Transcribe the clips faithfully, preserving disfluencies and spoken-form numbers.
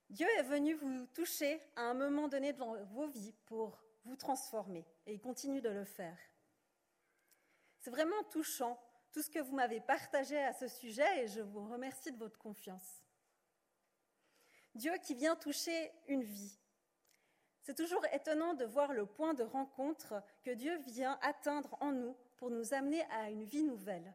Dieu est venu vous toucher à un moment donné dans vos vies pour vous transformer, et il continue de le faire. C'est vraiment touchant, tout ce que vous m'avez partagé à ce sujet, et je vous remercie de votre confiance. Dieu qui vient toucher une vie. C'est toujours étonnant de voir le point de rencontre que Dieu vient atteindre en nous pour nous amener à une vie nouvelle.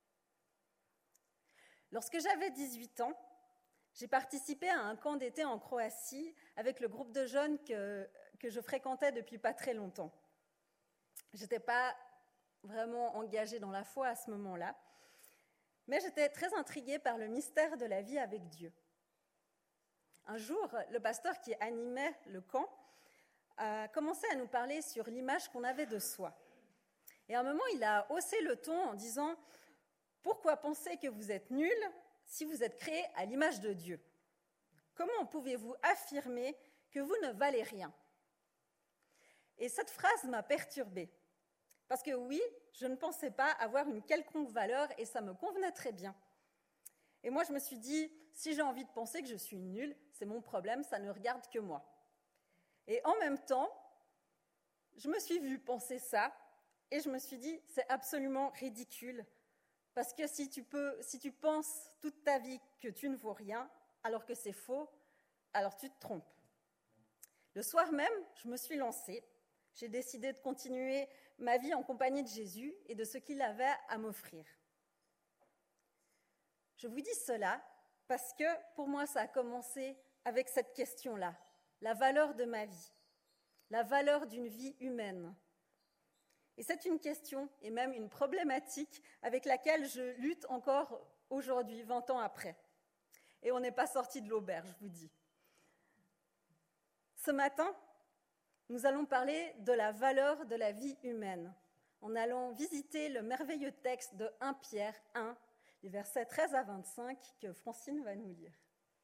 Lorsque j'avais dix-huit ans, j'ai participé à un camp d'été en Croatie avec le groupe de jeunes que, que je fréquentais depuis pas très longtemps. Je n'étais pas vraiment engagée dans la foi à ce moment-là, mais j'étais très intriguée par le mystère de la vie avec Dieu. Un jour, le pasteur qui animait le camp a commencé à nous parler sur l'image qu'on avait de soi. Et à un moment, il a haussé le ton en disant « Pourquoi penser que vous êtes nuls si vous êtes créés à l'image de Dieu? Comment pouvez-vous affirmer que vous ne valez rien ?» Et cette phrase m'a perturbée. Parce que oui, je ne pensais pas avoir une quelconque valeur et ça me convenait très bien. Et moi, je me suis dit, si j'ai envie de penser que je suis nulle, c'est mon problème, ça ne regarde que moi. Et en même temps, je me suis vue penser ça et je me suis dit, c'est absolument ridicule. Parce que si tu, peux, si tu penses toute ta vie que tu ne vaux rien, alors que c'est faux, alors tu te trompes. Le soir même, je me suis lancée. J'ai décidé de continuer ma vie en compagnie de Jésus et de ce qu'il avait à m'offrir. Je vous dis cela parce que pour moi, ça a commencé avec cette question-là, la valeur de ma vie, la valeur d'une vie humaine. Et c'est une question et même une problématique avec laquelle je lutte encore aujourd'hui, vingt ans après. Et on n'est pas sorti de l'auberge, je vous dis. Ce matin, nous allons parler de la valeur de la vie humaine, en allant visiter le merveilleux texte de premier Pierre un, les versets treize à vingt-cinq, que Francine va nous lire.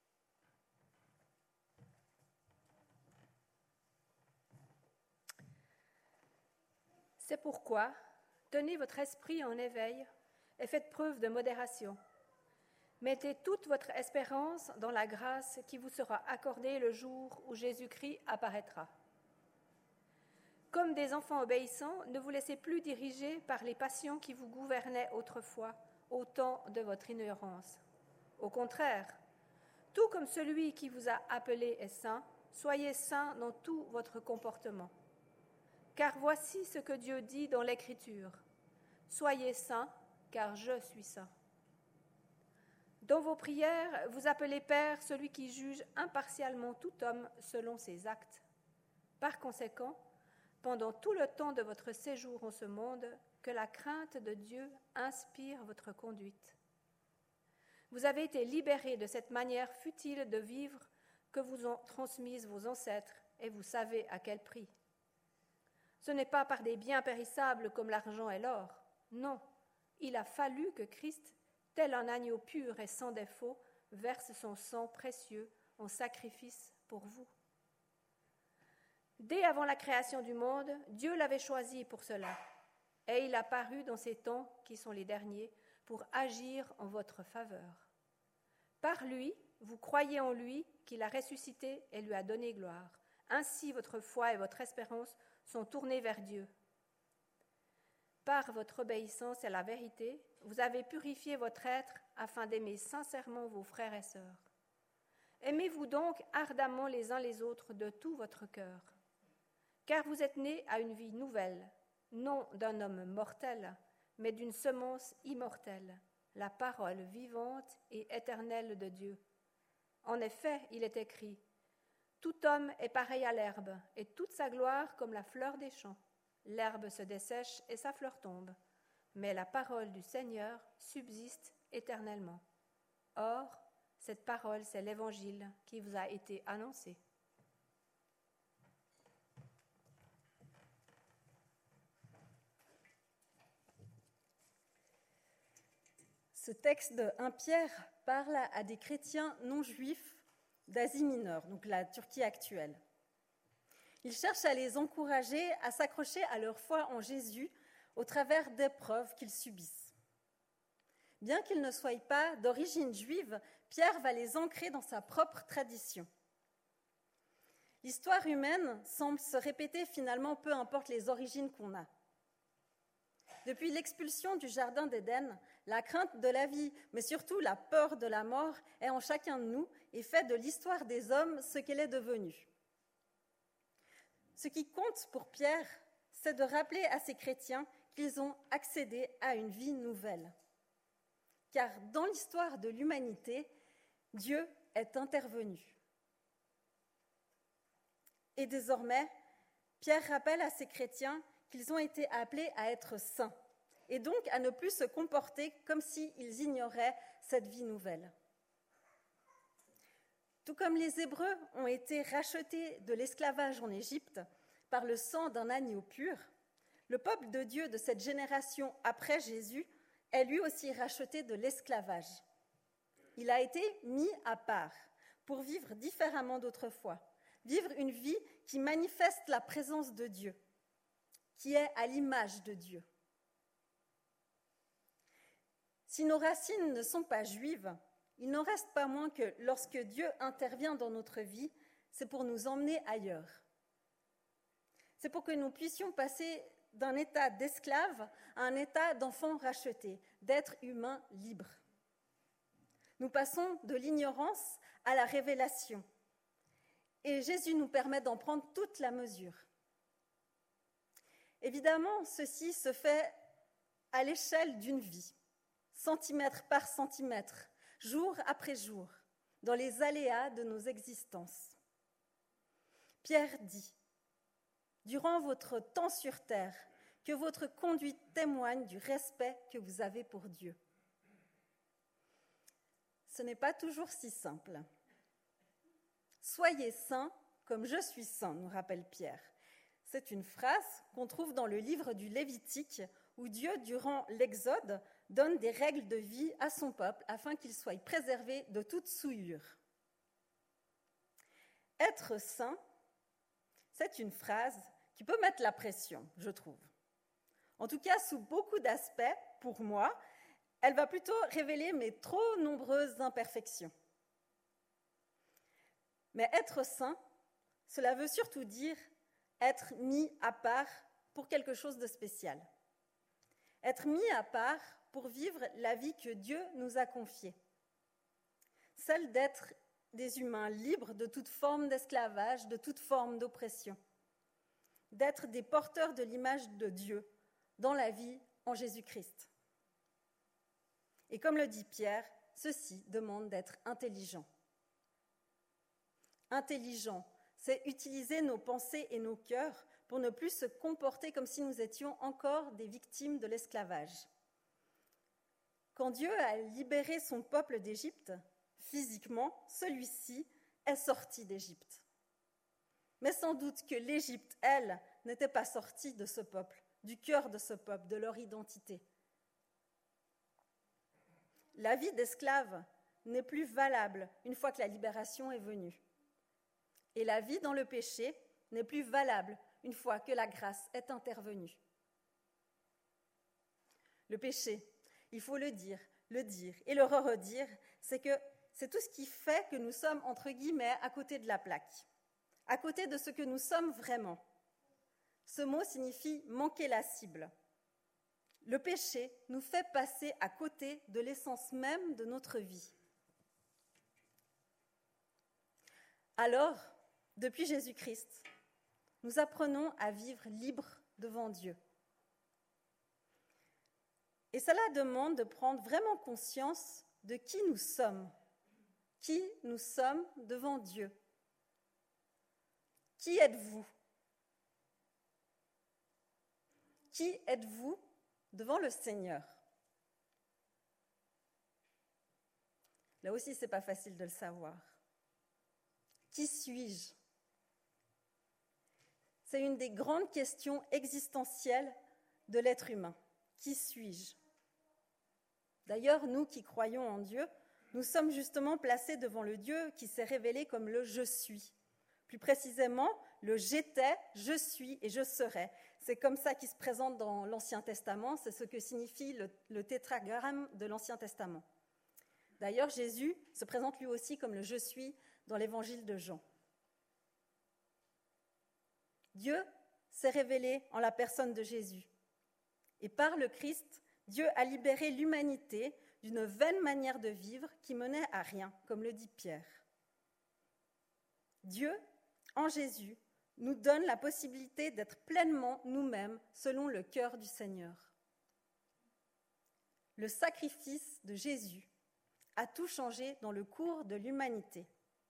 C'est pourquoi, tenez votre esprit en éveil et faites preuve de modération. Mettez toute votre espérance dans la grâce qui vous sera accordée le jour où Jésus-Christ apparaîtra. Comme des enfants obéissants, ne vous laissez plus diriger par les passions qui vous gouvernaient autrefois, au temps de votre ignorance. Au contraire, tout comme celui qui vous a appelé est saint, soyez saints dans tout votre comportement. Car voici ce que Dieu dit dans l'Écriture. Soyez saints, car je suis saint. Dans vos prières, vous appelez Père celui qui juge impartialement tout homme selon ses actes. Par conséquent, pendant tout le temps de votre séjour en ce monde, que la crainte de Dieu inspire votre conduite. Vous avez été libérés de cette manière futile de vivre que vous ont transmise vos ancêtres, et vous savez à quel prix. Ce n'est pas par des biens périssables comme l'argent et l'or. Non, il a fallu que Christ, tel un agneau pur et sans défaut, verse son sang précieux en sacrifice pour vous. Dès avant la création du monde, Dieu l'avait choisi pour cela, et il a paru dans ces temps qui sont les derniers pour agir en votre faveur. Par lui, vous croyez en lui qu'il a ressuscité et lui a donné gloire. Ainsi, votre foi et votre espérance sont tournées vers Dieu. Par votre obéissance à la vérité, vous avez purifié votre être afin d'aimer sincèrement vos frères et sœurs. Aimez-vous donc ardemment les uns les autres de tout votre cœur, car vous êtes nés à une vie nouvelle, non d'un homme mortel, mais d'une semence immortelle, la parole vivante et éternelle de Dieu. En effet, il est écrit « Tout homme est pareil à l'herbe, et toute sa gloire comme la fleur des champs. L'herbe se dessèche et sa fleur tombe, mais la parole du Seigneur subsiste éternellement. » Or, cette parole, c'est l'Évangile qui vous a été annoncé. Ce texte de premier Pierre parle à des chrétiens non juifs d'Asie mineure, donc la Turquie actuelle. Il cherche à les encourager à s'accrocher à leur foi en Jésus au travers d'épreuves qu'ils subissent. Bien qu'ils ne soient pas d'origine juive, Pierre va les ancrer dans sa propre tradition. L'histoire humaine semble se répéter finalement, peu importe les origines qu'on a. Depuis l'expulsion du Jardin d'Éden, la crainte de la vie, mais surtout la peur de la mort, est en chacun de nous et fait de l'histoire des hommes ce qu'elle est devenue. Ce qui compte pour Pierre, c'est de rappeler à ces chrétiens qu'ils ont accédé à une vie nouvelle. Car dans l'histoire de l'humanité, Dieu est intervenu. Et désormais, Pierre rappelle à ces chrétiens qu'ils ont été appelés à être saints, et donc à ne plus se comporter comme s'ils ignoraient cette vie nouvelle. Tout comme les Hébreux ont été rachetés de l'esclavage en Égypte par le sang d'un agneau pur, le peuple de Dieu de cette génération après Jésus est lui aussi racheté de l'esclavage. Il a été mis à part pour vivre différemment d'autrefois, vivre une vie qui manifeste la présence de Dieu, qui est à l'image de Dieu. Si nos racines ne sont pas juives, il n'en reste pas moins que lorsque Dieu intervient dans notre vie, c'est pour nous emmener ailleurs. C'est pour que nous puissions passer d'un état d'esclave à un état d'enfant racheté, d'être humain libre. Nous passons de l'ignorance à la révélation. Et Jésus nous permet d'en prendre toute la mesure. Évidemment, ceci se fait à l'échelle d'une vie, centimètre par centimètre, jour après jour, dans les aléas de nos existences. Pierre dit, « Durant votre temps sur terre, que votre conduite témoigne du respect que vous avez pour Dieu. » Ce n'est pas toujours si simple. « Soyez saints comme je suis saint », nous rappelle Pierre. C'est une phrase qu'on trouve dans le livre du Lévitique, où Dieu, durant l'Exode, donne des règles de vie à son peuple afin qu'il soit préservé de toute souillure. Être saint, c'est une phrase qui peut mettre la pression, je trouve. En tout cas, sous beaucoup d'aspects, pour moi, elle va plutôt révéler mes trop nombreuses imperfections. Mais être saint, cela veut surtout dire être mis à part pour quelque chose de spécial. Être mis à part pour vivre la vie que Dieu nous a confiée. Celle d'être des humains libres de toute forme d'esclavage, de toute forme d'oppression. D'être des porteurs de l'image de Dieu dans la vie en Jésus-Christ. Et comme le dit Pierre, ceci demande d'être intelligent. Intelligent, c'est utiliser nos pensées et nos cœurs pour ne plus se comporter comme si nous étions encore des victimes de l'esclavage. Quand Dieu a libéré son peuple d'Égypte, physiquement, celui-ci est sorti d'Égypte. Mais sans doute que l'Égypte, elle, n'était pas sortie de ce peuple, du cœur de ce peuple, de leur identité. La vie d'esclave n'est plus valable une fois que la libération est venue. Et la vie dans le péché n'est plus valable une fois que la grâce est intervenue. Le péché, il faut le dire, le dire et le redire, c'est que c'est tout ce qui fait que nous sommes, entre guillemets, à côté de la plaque, à côté de ce que nous sommes vraiment. Ce mot signifie manquer la cible. Le péché nous fait passer à côté de l'essence même de notre vie. Alors, depuis Jésus-Christ, nous apprenons à vivre libres devant Dieu. Et cela demande de prendre vraiment conscience de qui nous sommes, qui nous sommes devant Dieu. Qui êtes-vous ? Qui êtes-vous devant le Seigneur ? Là aussi, ce n'est pas facile de le savoir. Qui suis-je ? C'est une des grandes questions existentielles de l'être humain. Qui suis-je ? D'ailleurs, nous qui croyons en Dieu, nous sommes justement placés devant le Dieu qui s'est révélé comme le « je suis ». Plus précisément, le « j'étais »,« je suis » et « je serai ». C'est comme ça qu'il se présente dans l'Ancien Testament, c'est ce que signifie le, le tétragramme de l'Ancien Testament. D'ailleurs, Jésus se présente lui aussi comme le « je suis » dans l'Évangile de Jean. Dieu s'est révélé en la personne de Jésus. Et par le Christ, Dieu a libéré l'humanité d'une vaine manière de vivre qui menait à rien, comme le dit Pierre. Dieu, en Jésus, nous donne la possibilité d'être pleinement nous-mêmes selon le cœur du Seigneur. Le sacrifice de Jésus a tout changé dans le cours de l'humanité.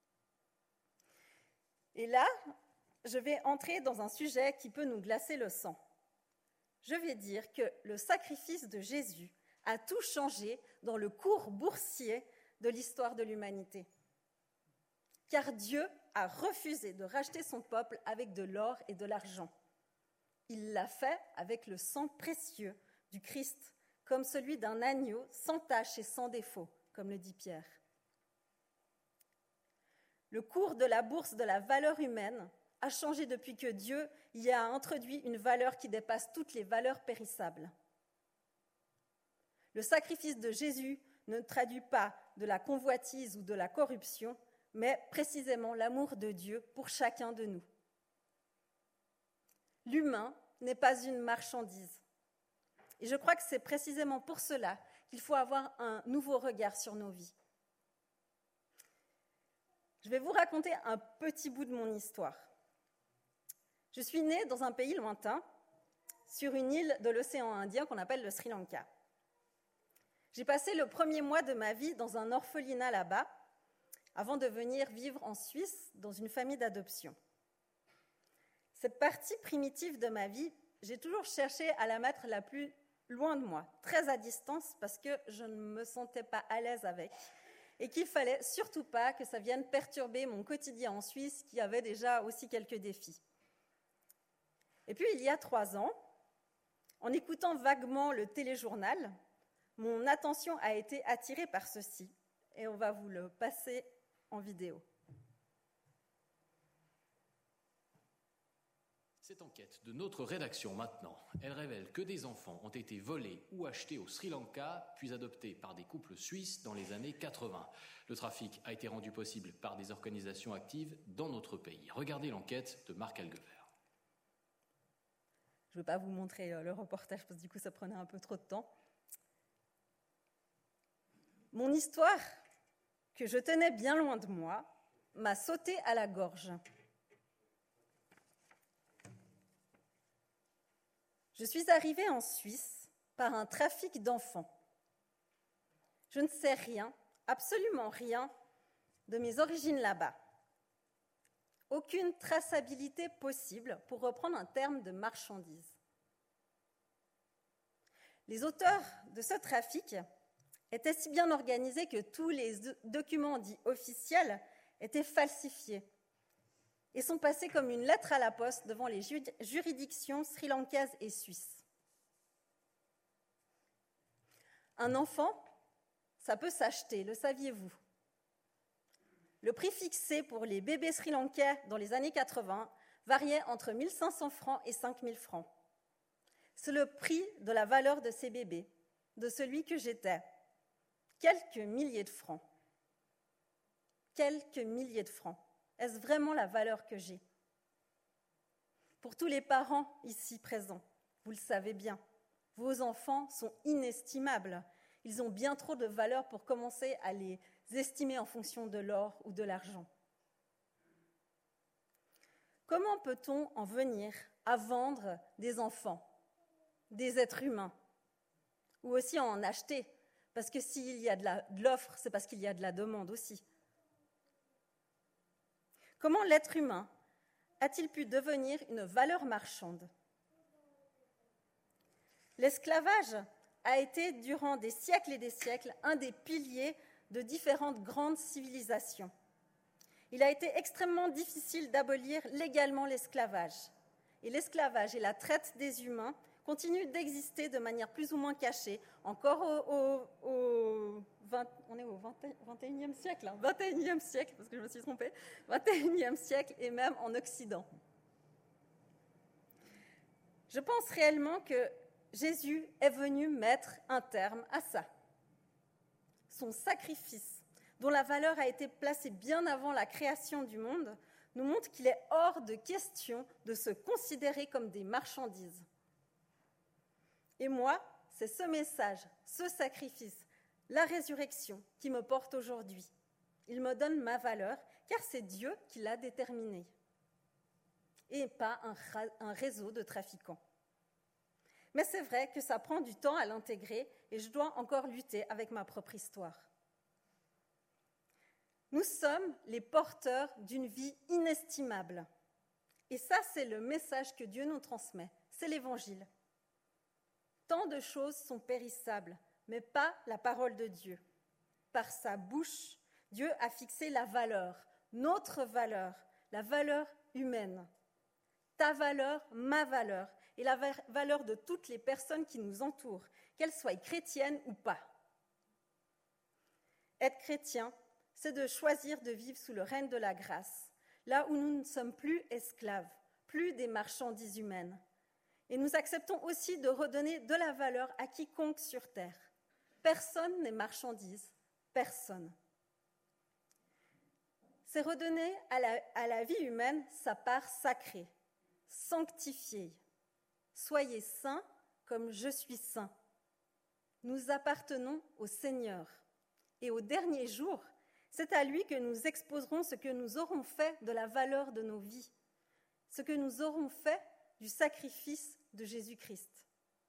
Et là, je vais entrer dans un sujet qui peut nous glacer le sang. Je vais dire que le sacrifice de Jésus a tout changé dans le cours boursier de l'histoire de l'humanité. Car Dieu a refusé de racheter son peuple avec de l'or et de l'argent. Il l'a fait avec le sang précieux du Christ, comme celui d'un agneau sans tache et sans défaut, comme le dit Pierre. Le cours de la bourse de la valeur humaine a changé depuis que Dieu y a introduit une valeur qui dépasse toutes les valeurs périssables. Le sacrifice de Jésus ne traduit pas de la convoitise ou de la corruption, mais précisément l'amour de Dieu pour chacun de nous. L'humain n'est pas une marchandise. Et je crois que c'est précisément pour cela qu'il faut avoir un nouveau regard sur nos vies. Je vais vous raconter un petit bout de mon histoire. Je suis née dans un pays lointain, sur une île de l'océan Indien qu'on appelle le Sri Lanka. J'ai passé le premier mois de ma vie dans un orphelinat là-bas, avant de venir vivre en Suisse dans une famille d'adoption. Cette partie primitive de ma vie, j'ai toujours cherché à la mettre la plus loin de moi, très à distance, parce que je ne me sentais pas à l'aise avec, et qu'il ne fallait surtout pas que ça vienne perturber mon quotidien en Suisse, qui avait déjà aussi quelques défis. Et puis, il y a trois ans, en écoutant vaguement le téléjournal, mon attention a été attirée par ceci, et on va vous le passer en vidéo. Cette enquête de notre rédaction maintenant, elle révèle que des enfants ont été volés ou achetés au Sri Lanka, puis adoptés par des couples suisses dans les années quatre-vingts. Le trafic a été rendu possible par des organisations actives dans notre pays. Regardez l'enquête de Marc Alguevert. Je ne vais pas vous montrer le reportage parce que du coup ça prenait un peu trop de temps. Mon histoire, que je tenais bien loin de moi, m'a sauté à la gorge. Je suis arrivée en Suisse par un trafic d'enfants. Je ne sais rien, absolument rien, de mes origines là-bas. Aucune traçabilité possible, pour reprendre un terme de marchandise. Les auteurs de ce trafic étaient si bien organisés que tous les documents dits officiels étaient falsifiés et sont passés comme une lettre à la poste devant les juridictions sri-lankaises et suisses. Un enfant, ça peut s'acheter, le saviez-vous ? Le prix fixé pour les bébés sri-lankais dans les années quatre-vingts variait entre mille cinq cents francs et cinq mille francs. C'est le prix de la valeur de ces bébés, de celui que j'étais. Quelques milliers de francs. Quelques milliers de francs. Est-ce vraiment la valeur que j'ai ? Pour tous les parents ici présents, vous le savez bien, vos enfants sont inestimables. Ils ont bien trop de valeur pour commencer à les estimer en fonction de l'or ou de l'argent. Comment peut-on en venir à vendre des enfants, des êtres humains, ou aussi en acheter ? Parce que s'il y a de, la, de l'offre, c'est parce qu'il y a de la demande aussi. Comment l'être humain a-t-il pu devenir une valeur marchande ? L'esclavage a été, durant des siècles et des siècles, un des piliers de différentes grandes civilisations. Il a été extrêmement difficile d'abolir légalement l'esclavage. Et l'esclavage et la traite des humains continuent d'exister de manière plus ou moins cachée, encore au, au, au vingt, on est au vingt et unième siècle, hein, vingt et unième siècle, parce que je me suis trompée, vingt et unième siècle et même en Occident. Je pense réellement que Jésus est venu mettre un terme à ça. Son sacrifice, dont la valeur a été placée bien avant la création du monde, nous montre qu'il est hors de question de se considérer comme des marchandises. Et moi, c'est ce message, ce sacrifice, la résurrection qui me porte aujourd'hui. Il me donne ma valeur, car c'est Dieu qui l'a déterminée, et pas un, un réseau de trafiquants. Mais c'est vrai que ça prend du temps à l'intégrer, et je dois encore lutter avec ma propre histoire. Nous sommes les porteurs d'une vie inestimable. Et ça, c'est le message que Dieu nous transmet, c'est l'Évangile. Tant de choses sont périssables, mais pas la parole de Dieu. Par sa bouche, Dieu a fixé la valeur, notre valeur, la valeur humaine. Ta valeur, ma valeur, et la valeur de toutes les personnes qui nous entourent, qu'elles soient chrétiennes ou pas. Être chrétien, c'est de choisir de vivre sous le règne de la grâce, là où nous ne sommes plus esclaves, plus des marchandises humaines. Et nous acceptons aussi de redonner de la valeur à quiconque sur terre. Personne n'est marchandise, personne. C'est redonner à la, à la vie humaine sa part sacrée, sanctifiée. Soyez saints comme je suis saint. Nous appartenons au Seigneur. Et au dernier jour, c'est à lui que nous exposerons ce que nous aurons fait de la valeur de nos vies, ce que nous aurons fait du sacrifice de Jésus-Christ.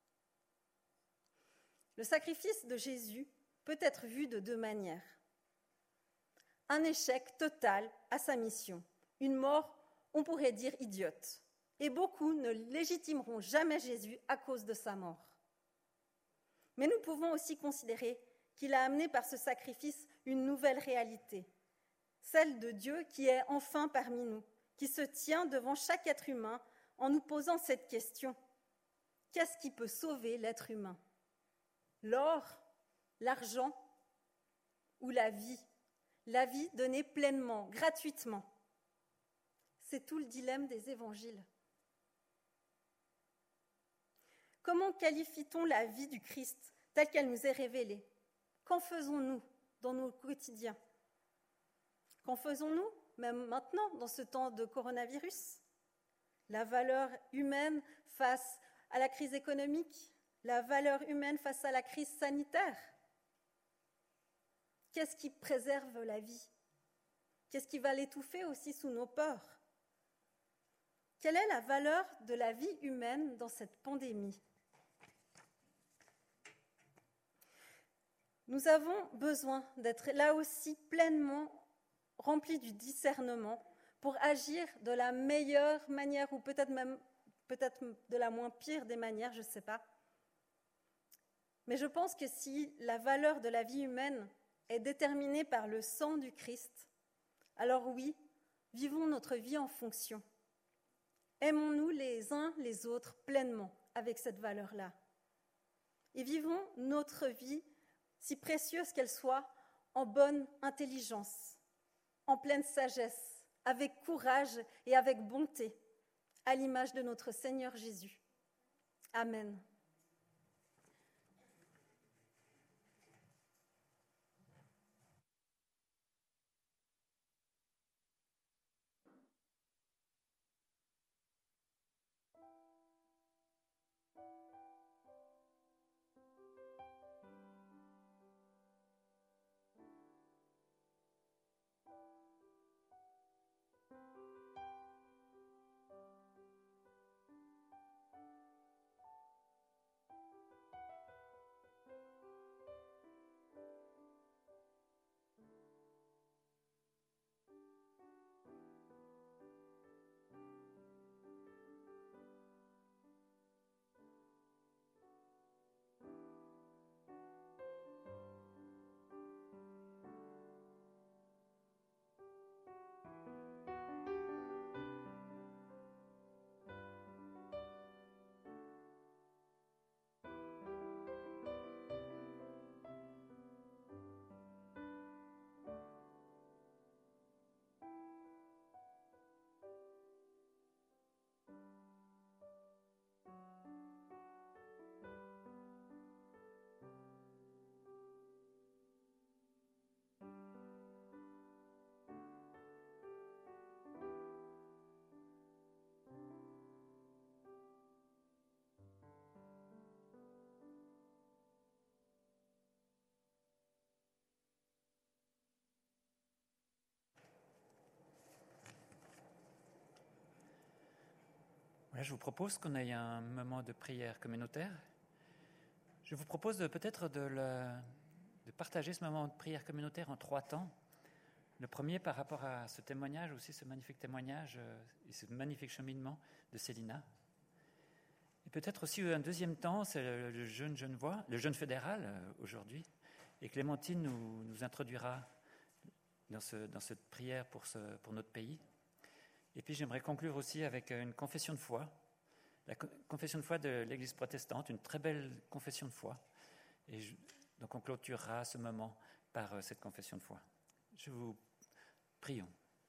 Le sacrifice de Jésus peut être vu de deux manières. Un échec total à sa mission, une mort, on pourrait dire, idiote. Et beaucoup ne légitimeront jamais Jésus à cause de sa mort. Mais nous pouvons aussi considérer qu'il a amené par ce sacrifice une nouvelle réalité, celle de Dieu qui est enfin parmi nous, qui se tient devant chaque être humain en nous posant cette question. Qu'est-ce qui peut sauver l'être humain ? L'or, l'argent ou la vie ? La vie donnée pleinement, gratuitement. C'est tout le dilemme des évangiles. Comment qualifie-t-on la vie du Christ telle qu'elle nous est révélée ? Qu'en faisons-nous dans nos quotidiens ? Qu'en faisons-nous, même maintenant, dans ce temps de coronavirus ? La valeur humaine face à la crise économique, la valeur humaine face à la crise sanitaire. Qu'est-ce qui préserve la vie ? Qu'est-ce qui va l'étouffer aussi sous nos peurs ? Quelle est la valeur de la vie humaine dans cette pandémie ? Nous avons besoin d'être là aussi pleinement remplis du discernement pour agir de la meilleure manière ou peut-être même peut-être de la moins pire des manières, je ne sais pas. Mais je pense que si la valeur de la vie humaine est déterminée par le sang du Christ, alors oui, vivons notre vie en fonction. Aimons-nous les uns les autres pleinement avec cette valeur-là. Et vivons notre vie, si précieuse qu'elle soit, en bonne intelligence, en pleine sagesse, avec courage et avec bonté, à l'image de notre Seigneur Jésus. Amen. Voilà, je vous propose qu'on ait un moment de prière communautaire. Je vous propose de, peut-être de, le, de partager ce moment de prière communautaire en trois temps. Le premier par rapport à ce témoignage, aussi ce magnifique témoignage euh, et ce magnifique cheminement de Célina. Et peut-être aussi un deuxième temps, c'est le, le jeune Genevois, le jeune fédéral euh, aujourd'hui. Et Clémentine nous, nous introduira dans, ce, dans cette prière pour, ce, pour notre pays. Et puis j'aimerais conclure aussi avec une confession de foi, la co- confession de foi de l'Église protestante, une très belle confession de foi. Et je, donc on clôturera ce moment par euh, cette confession de foi. Je vous prions.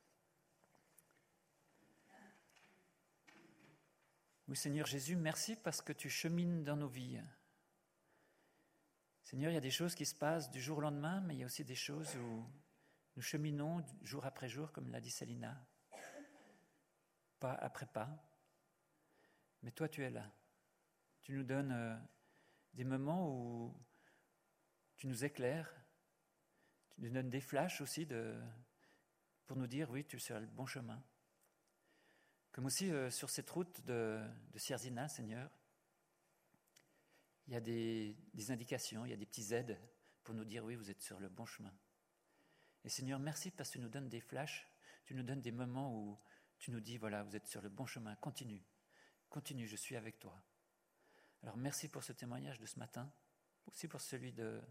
Oui, Seigneur Jésus, merci parce que tu chemines dans nos vies. Seigneur, il y a des choses qui se passent du jour au lendemain, mais il y a aussi des choses où nous cheminons jour après jour, comme l'a dit Célina, pas après pas. Mais toi, tu es là. Tu nous donnes euh, des moments où tu nous éclaires, tu nous donnes des flashs aussi de, pour nous dire, oui, tu es sur le bon chemin. Comme aussi euh, sur cette route de, de Sierzina, Seigneur, il y a des, des indications, il y a des petits aides pour nous dire, oui, vous êtes sur le bon chemin. Et Seigneur, merci parce que tu nous donnes des flashs, tu nous donnes des moments où tu nous dis, voilà, vous êtes sur le bon chemin, continue, continue, je suis avec toi. Alors merci pour ce témoignage de ce matin, aussi pour celui, de,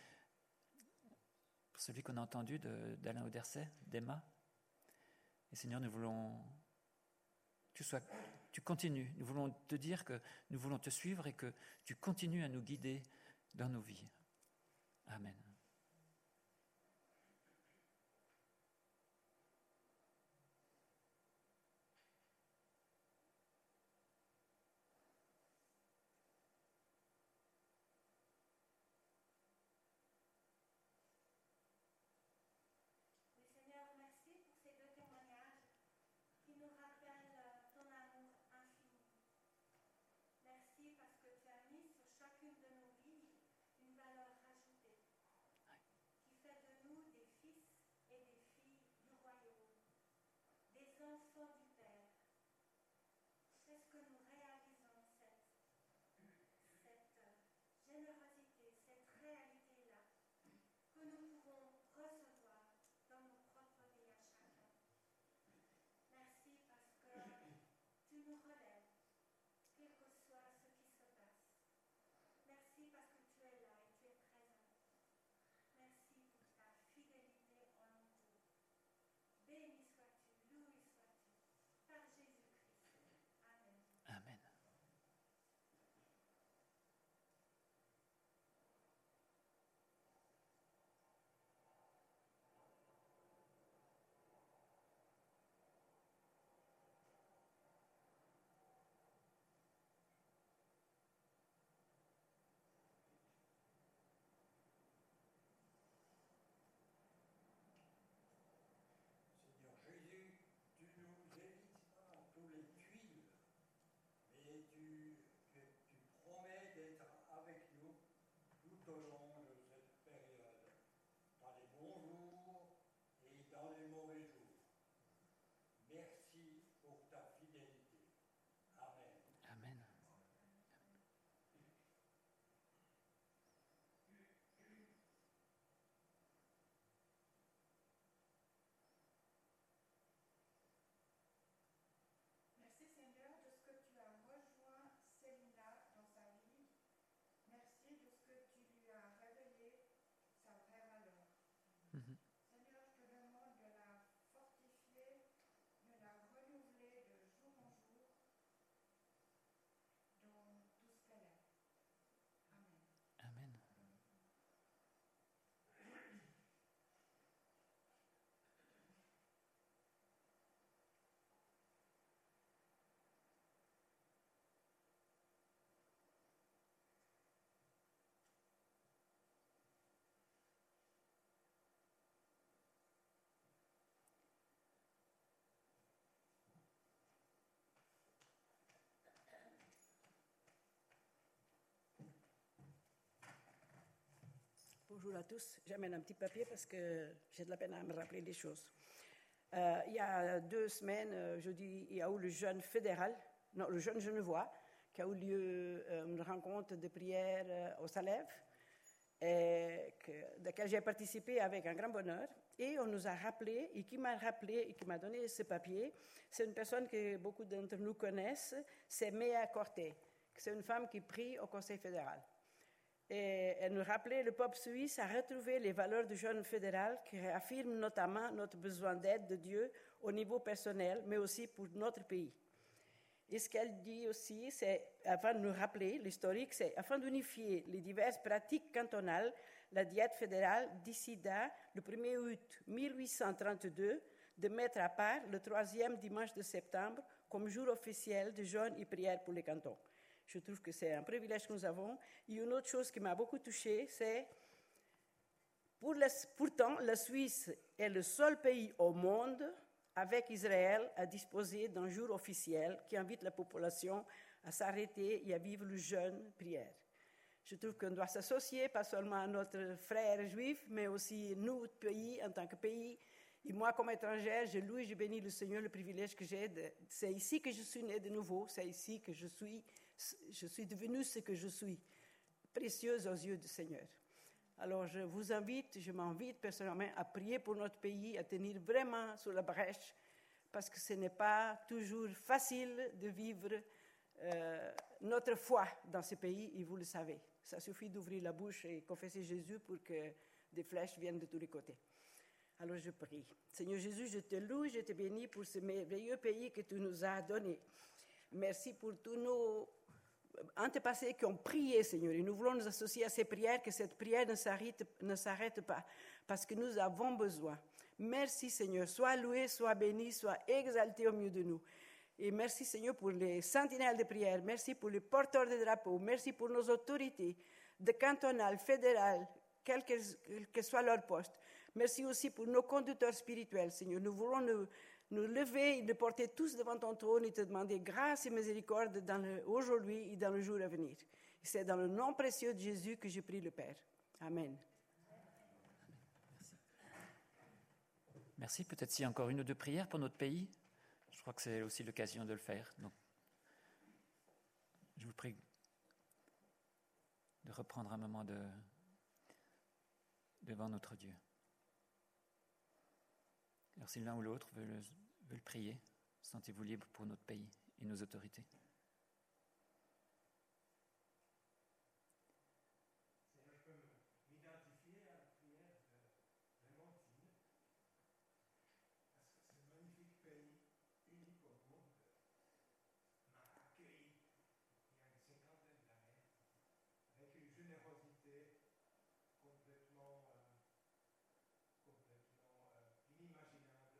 pour celui qu'on a entendu de, d'Alain Auderset, d'Emma. Et Seigneur, nous voulons... Tu, sois, tu continues, nous voulons te dire que nous voulons te suivre et que tu continues à nous guider dans nos vies. Amen. Amen. Seigneur Jésus, tu nous évites pas tous les tuiles, mais tu, tu, tu promets d'être avec nous tout au long de cette période, dans les bons jours et dans les mauvais jours. Merci pour ta fidélité. Amen. Amen. Merci Seigneur de ce que tu as rejoint Célina dans sa vie. Merci de ce que tu lui as révélé sa vraie valeur. Mhm. Seigneur, je te demande de la fortifier, de la renouveler de jour en jour dans tout ce qu'elle est. Amen. Amen. Bonjour à tous. J'amène un petit papier parce que j'ai de la peine à me rappeler des choses. Euh, il y a deux semaines, euh, je dis, il y a eu le jeûne fédéral non, le jeune Genevois, qui a eu lieu euh, une rencontre de prière euh, au Salève, et que, de laquelle j'ai participé avec un grand bonheur. Et on nous a rappelé, et qui m'a rappelé et qui m'a donné ce papier, c'est une personne que beaucoup d'entre nous connaissent, c'est Mea Corté, c'est une femme qui prie au Conseil fédéral. Et elle nous rappelait, le peuple suisse a retrouvé les valeurs du jeûne fédéral qui réaffirment notamment notre besoin d'aide de Dieu au niveau personnel, mais aussi pour notre pays. Et ce qu'elle dit aussi, c'est, afin de nous rappeler l'historique, c'est afin d'unifier les diverses pratiques cantonales, la Diète fédérale décida le premier août mille huit cent trente-deux de mettre à part le troisième dimanche de septembre comme jour officiel de jeûne et prière pour les cantons. Je trouve que c'est un privilège que nous avons. Et une autre chose qui m'a beaucoup touchée, c'est pour la, pourtant la Suisse est le seul pays au monde avec Israël à disposer d'un jour officiel qui invite la population à s'arrêter et à vivre le jeûne prière. Je trouve qu'on doit s'associer, pas seulement à notre frère juif, mais aussi nous, pays, en tant que pays. Et moi, comme étrangère, je loue et je bénis le Seigneur, le privilège que j'ai. De, c'est ici que je suis née de nouveau, c'est ici que je suis, je suis devenue ce que je suis, précieuse aux yeux du Seigneur. Alors, je vous invite, je m'invite personnellement à prier pour notre pays, à tenir vraiment sur la brèche, parce que ce n'est pas toujours facile de vivre euh, notre foi dans ce pays, et vous le savez. Ça suffit d'ouvrir la bouche et confesser Jésus pour que des flèches viennent de tous les côtés. Alors je prie. Seigneur Jésus, je te loue, je te bénis pour ce merveilleux pays que tu nous as donné. Merci pour tous nos antépassés qui ont prié, Seigneur. Et nous voulons nous associer à ces prières, que cette prière ne s'arrête, ne s'arrête pas, parce que nous avons besoin. Merci, Seigneur. Sois loué, sois béni, sois exalté au milieu de nous. Et merci, Seigneur, pour les sentinelles de prière. Merci pour les porteurs de drapeaux. Merci pour nos autorités, de cantonales, fédérales, quel que, quel que soit leur poste. Merci aussi pour nos conducteurs spirituels, Seigneur. Nous voulons nous, nous lever et nous porter tous devant ton trône et te demander grâce et miséricorde dans le, aujourd'hui et dans le jour à venir. Et c'est dans le nom précieux de Jésus que je prie le Père. Amen. Merci. Merci. Peut-être s'il y a encore une ou deux prières pour notre pays. Je crois que c'est aussi l'occasion de le faire. Donc, je vous prie de reprendre un moment de, devant notre Dieu. Alors, si l'un ou l'autre veut le, veut le prier, sentez-vous libre pour notre pays et nos autorités. Seigneur, je peux m'identifier à la prière de Clémentine, parce que ce magnifique pays, unique au monde, m'a accueilli il y a une cinquantaine d'années, avec une générosité complètement, euh, complètement euh, inimaginable,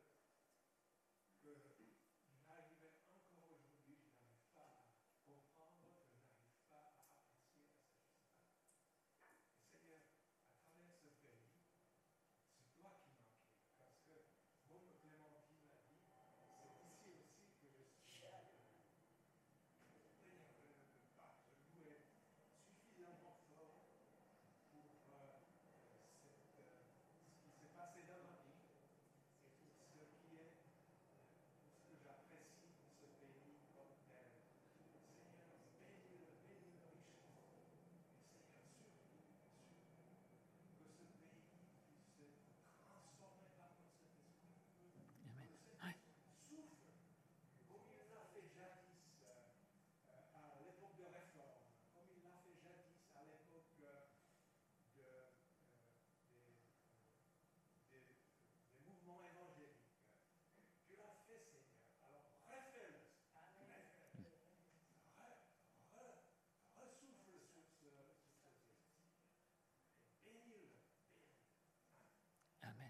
que je n'arrivais encore aujourd'hui, je n'arrive pas à comprendre, je n'arrive pas à apprécier à sa juste valeur. Et Seigneur, à travers ce pays, c'est toi qui manquais, parce que, comme Clémentine l'a dit, c'est ici aussi que je suis euh, Seigneur, je ne peux pas te louer suffisamment fort pour euh, cette, euh, ce qui s'est passé dans ma vie et pour ce qui est, pour ce que j'apprécie de ce pays comme tel. Seigneur, bénis-le, bénis-le richement. Et Seigneur, surtout, surtout, que ce pays puisse être transformé par ton Saint-Esprit. Amen. Que cet Ouais. esprit souffle, comme il l'a fait jadis euh, euh, à l'époque de réforme, comme il l'a fait jadis à l'époque euh, de, euh, des, des- des mouvements évangéliques. Tu l'as fait, Seigneur. Alors refais-le. Refais-le. Re- re- Ressouffle sur ce, sur ce pays. Et bénis-le. Bénis-le. Amen.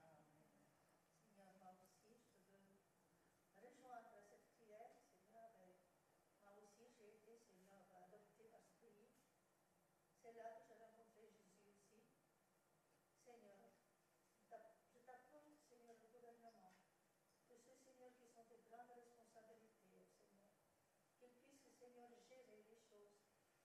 Seigneur, moi aussi, je veux rejoindre cette prière, Seigneur. Et moi aussi, j'ai été, Seigneur, adopté par ce pays. C'est là que j'ai rencontré Jésus aussi. Seigneur, je t'app- je t'apporte, Seigneur, le gouvernement. Tous ceux, Seigneur, qui sont de grandes responsabilités, Seigneur. Qu'ils puissent, Seigneur, gérer les choses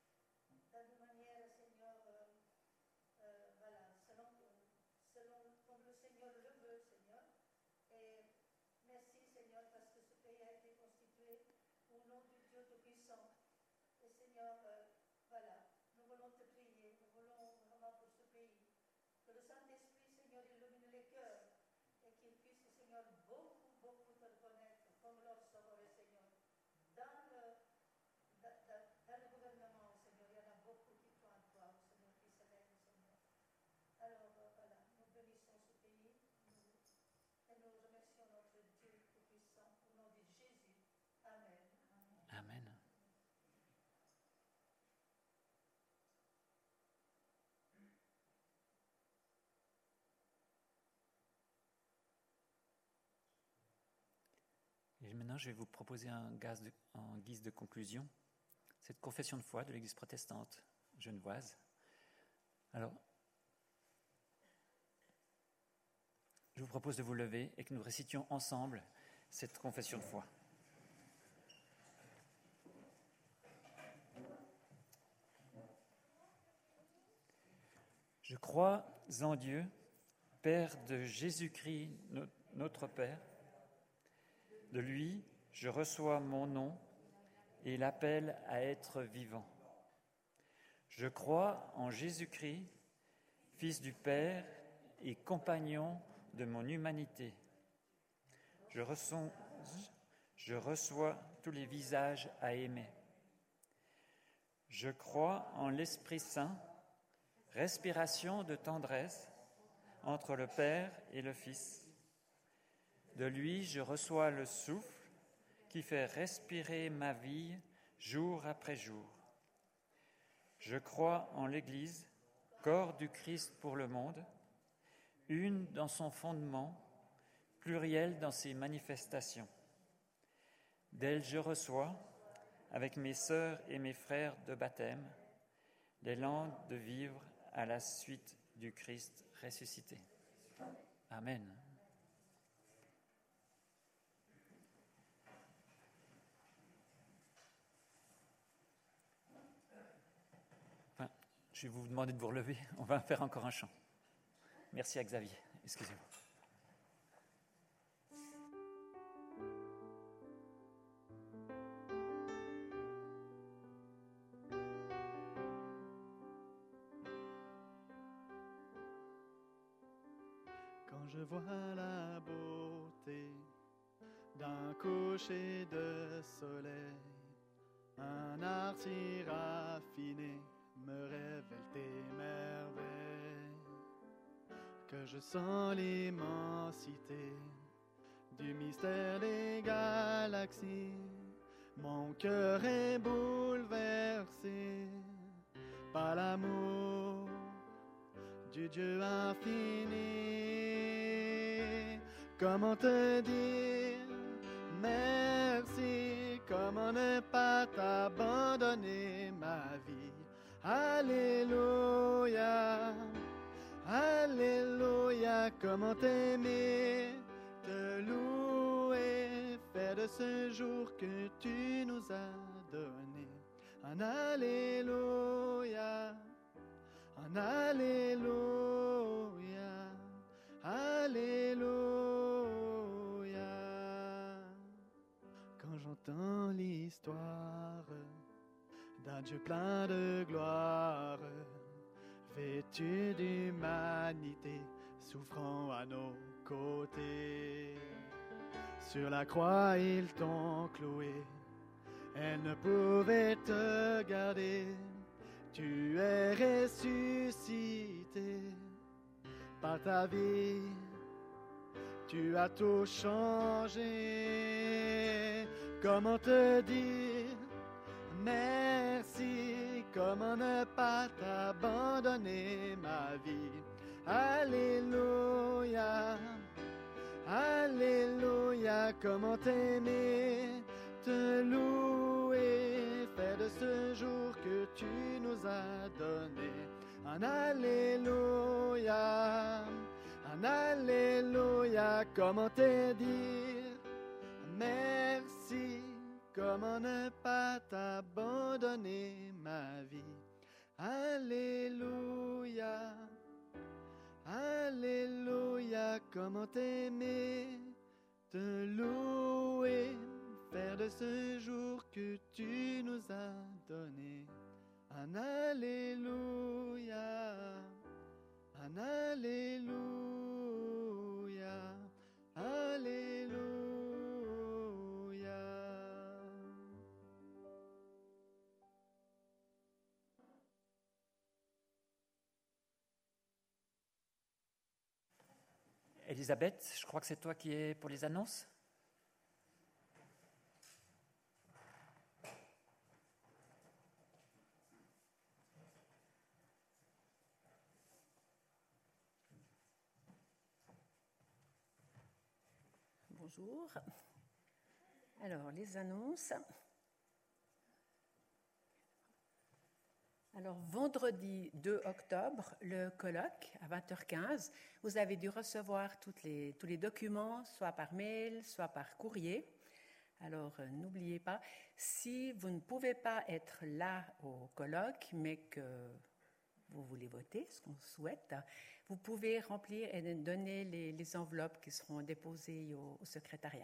d'une manière, Seigneur, euh, euh, voilà, selon, selon comme le Seigneur le veut, Seigneur. Et merci, Seigneur, parce que ce pays a été constitué au nom de Dieu Tout-Puissant. Et Seigneur, euh, voilà, nous voulons te prier, nous voulons vraiment pour ce pays. Que le Saint-Esprit, Seigneur, illumine les cœurs et qu'ils puissent, Seigneur, beaucoup, beaucoup te reconnaître comme leur sauveur, Seigneur. Dans le, dans, dans, dans le gouvernement, Seigneur, il y en a beaucoup qui croient en toi, Seigneur, qui se lèvent, Seigneur. Alors, euh, voilà, nous bénissons ce pays nous, et nous remercions notre Dieu Tout-Puissant au nom de Jésus. Amen. Amen. Et maintenant, je vais vous proposer un gaz de- en guise de conclusion cette confession de foi de l'Église protestante genevoise. Alors, je vous propose de vous lever et que nous récitions ensemble cette confession de foi. Je crois en Dieu, Père de Jésus-Christ, no- notre Père. De lui, je reçois mon nom et l'appel à être vivant. Je crois en Jésus-Christ, Fils du Père et compagnon de mon humanité. Je reçois, je reçois tous les visages à aimer. Je crois en l'Esprit Saint, respiration de tendresse entre le Père et le Fils. De lui, je reçois le souffle qui fait respirer ma vie jour après jour. Je crois en l'Église, corps du Christ pour le monde, une dans son fondement, plurielle dans ses manifestations. D'elle, je reçois, avec mes sœurs et mes frères de baptême, l'élan de vivre à la suite du Christ ressuscité. Amen. Enfin, je vais vous demander de vous relever. On va faire encore un chant. Merci à Xavier. Excusez-moi. Quand je vois la beauté d'un coucher de soleil, un art si raffiné me révèle tes merveilles, que je sens l'immensité du mystère des galaxies. Mon cœur est bouleversé par l'amour du Dieu infini. Comment te dire merci, comment ne pas t'abandonner ma vie. Alléluia, alléluia, comment t'aimer, te louer, faire de ce jour que tu nous as donné un alléluia. Un alléluia, alléluia. Quand j'entends l'histoire d'un Dieu plein de gloire, vêtu d'humanité, souffrant à nos côtés, sur la croix ils t'ont cloué, elle ne pouvait te garder. Tu es ressuscité par ta vie, tu as tout changé. Comment te dire merci, comment ne pas t'abandonner ma vie. Alléluia, alléluia, comment t'aimer, te louer, faire de ce jour que tu nous as donné un alléluia, un alléluia, comment te dire merci, comment ne pas t'abandonner ma vie. Alléluia, alléluia, comment t'aimer, te louer, faire de ce jour que tu nous as donné. Un Alléluia, un Alléluia, Alléluia. Elisabeth, je crois que c'est toi qui es pour les annonces. Bonjour. Alors, les annonces. Alors, vendredi deux octobre, le colloque à vingt heures quinze. Vous avez dû recevoir toutes les, tous les documents, soit par mail, soit par courrier. Alors, euh, n'oubliez pas, si vous ne pouvez pas être là au colloque, mais que vous voulez voter, ce qu'on souhaite, vous pouvez remplir et donner les, les enveloppes qui seront déposées au, au secrétariat.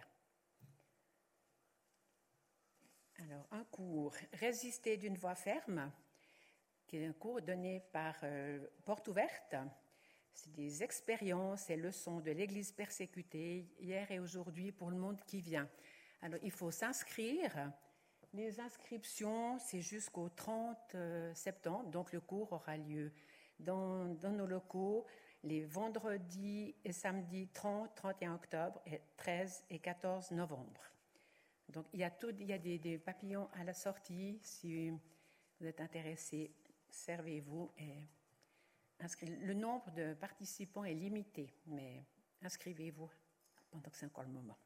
Alors, un cours « Résister d'une voix ferme », qui est un cours donné par euh, Porte Ouverte. C'est des expériences et leçons de l'Église persécutée, hier et aujourd'hui, pour le monde qui vient. Alors, il faut s'inscrire. Les inscriptions, c'est jusqu'au trente septembre, donc le cours aura lieu dans, dans nos locaux les vendredis et samedis trente, trente et un octobre, et treize et quatorze novembre. Donc, il y a, tout, il y a des, des papillons à la sortie. Si vous êtes intéressés, servez-vous et inscrivez. Le nombre de participants est limité, mais inscrivez-vous pendant que c'est encore le moment.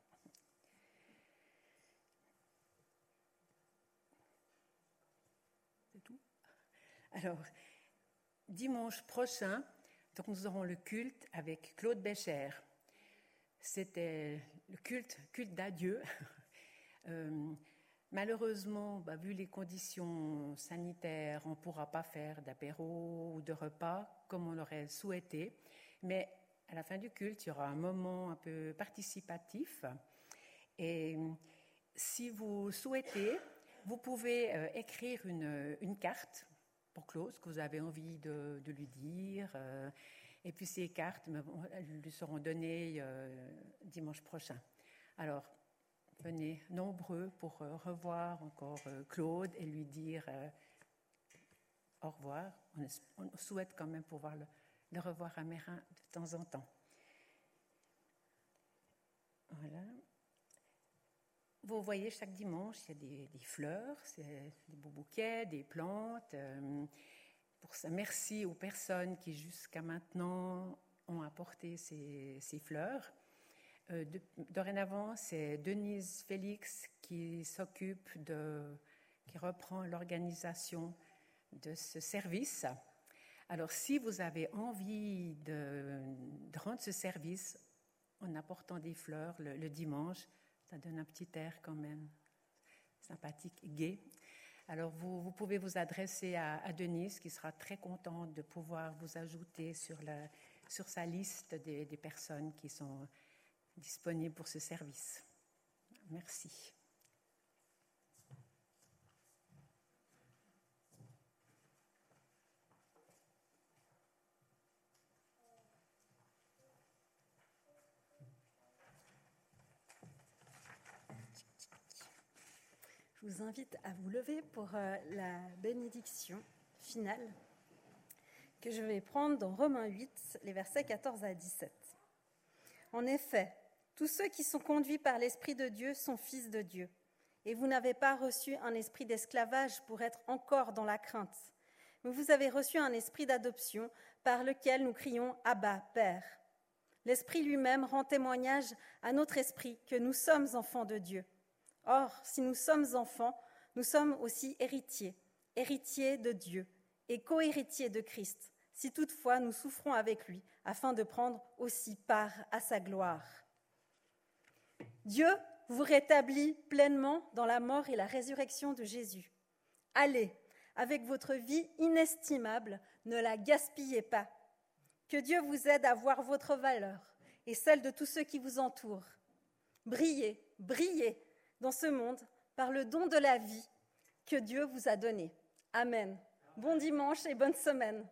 C'est tout. Alors, dimanche prochain, donc nous aurons le culte avec Claude Bécher. C'était le culte, culte d'adieu. euh, Malheureusement, bah, vu les conditions sanitaires, on ne pourra pas faire d'apéro ou de repas comme on l'aurait souhaité. Mais à la fin du culte, il y aura un moment un peu participatif. Et si vous souhaitez, vous pouvez euh, écrire une, une carte pour Claude, ce que vous avez envie de, de lui dire. Euh, et puis ces cartes elles lui seront données euh, dimanche prochain. Alors, venez nombreux pour euh, revoir encore euh, Claude et lui dire euh, au revoir. On, es- on souhaite quand même pouvoir le, le revoir à Mérin de temps en temps. Voilà. Vous voyez, chaque dimanche, il y a des, des fleurs, c'est des beaux bouquets, des plantes. Euh, pour ça, merci aux personnes qui, jusqu'à maintenant, ont apporté ces, ces fleurs. Euh, de, dorénavant, c'est Denise Félix qui s'occupe de, qui reprend l'organisation de ce service. Alors, si vous avez envie de, de rendre ce service en apportant des fleurs le, le dimanche, ça donne un petit air quand même sympathique, gai. Alors, vous, vous pouvez vous adresser à, à Denise, qui sera très contente de pouvoir vous ajouter sur, la, sur sa liste des, des personnes qui sont disponibles pour ce service. Merci. Je vous invite à vous lever pour euh, la bénédiction finale que je vais prendre dans Romains huit, les versets quatorze à dix-sept. En effet, tous ceux qui sont conduits par l'Esprit de Dieu sont fils de Dieu. Et vous n'avez pas reçu un esprit d'esclavage pour être encore dans la crainte, mais vous avez reçu un esprit d'adoption par lequel nous crions « Abba, Père ». L'Esprit lui-même rend témoignage à notre esprit que nous sommes enfants de Dieu. Or, si nous sommes enfants, nous sommes aussi héritiers, héritiers de Dieu et co-héritiers de Christ, si toutefois nous souffrons avec lui, afin de prendre aussi part à sa gloire. Dieu vous rétablit pleinement dans la mort et la résurrection de Jésus. Allez, avec votre vie inestimable, ne la gaspillez pas. Que Dieu vous aide à voir votre valeur et celle de tous ceux qui vous entourent. Brillez, brillez dans ce monde par le don de la vie que Dieu vous a donné. Amen. Bon dimanche et bonne semaine.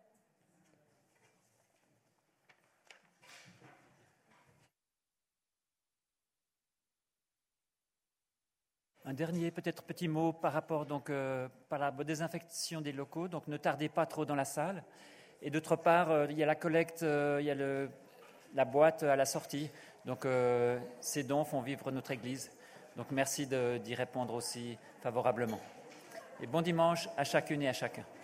Un dernier peut-être petit mot par rapport donc euh, par la désinfection des locaux. Donc ne tardez pas trop dans la salle. Et d'autre part, euh, il y a la collecte, euh, il y a le, la boîte à la sortie. Donc euh, ces dons font vivre notre Église. Donc merci de, d'y répondre aussi favorablement. Et bon dimanche à chacune et à chacun.